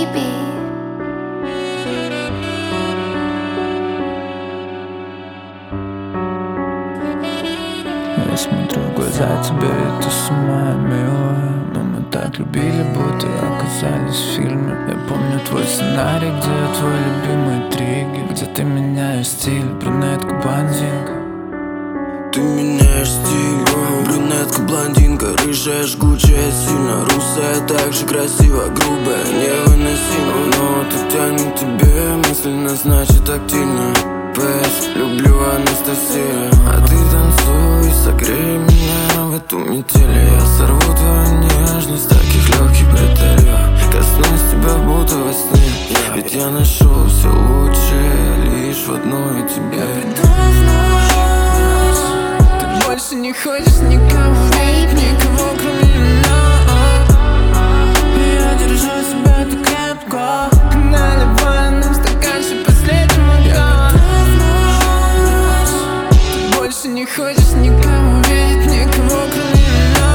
baby. Я смотрю в глаза тебе, и ты сама милая. Но мы так любили, будто оказались в фильме. Я помню твой сценарий, где твой любимый триггер, где ты меняешь стиль, брюнетка, блондинка. Ты меняешь стиль, брюнетка, блондинка, рыжая, жгучая, сильно, русая, так же красиво, грубая, невыносимо. Но это тянет тебе мысленно, значит активно. ПС, люблю, Анастасия. А ты танцуй, согрей меня в эту метель. Я сорву твою нежность, таких легких бретелью. Коснусь тебя будто во сне, ведь я нашел все лучшее лишь в одной тебе. Ты больше не хочешь никого видеть, никого кроме меня. Я держу себя так крепко, наливаю нам стаканчик последнего дня. Ты больше не хочешь никого видеть, никого кроме меня.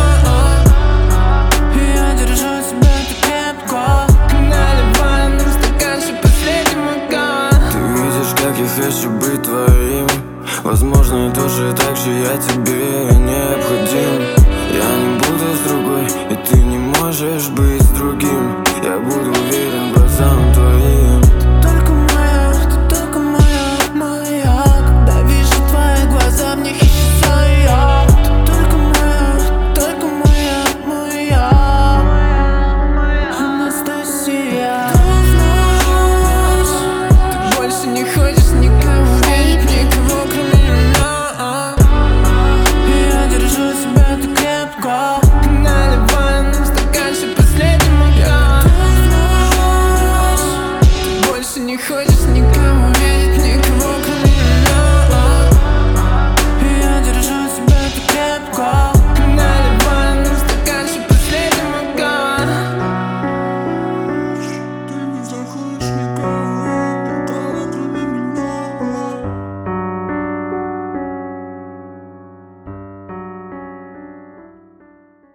Я держу себя так крепко, наливаю нам стаканчик последнего дня. Ты видишь, как я хочу быть твоим. Возможно, и тоже так же я тебе необходим. Я не буду с другой, и ты не можешь быть с другим. Я буду уверен глазам твоим. Ты только моя, моя. Когда вижу твои глаза, в них исчезаю я. Ты только моя, моя Анастасия. Ты больше не хочешь никого видеть, никого кроме меня. Я держу себя так крепко, наливаю нам стаканчик последнего дня. Ты больше не хочешь никого видеть.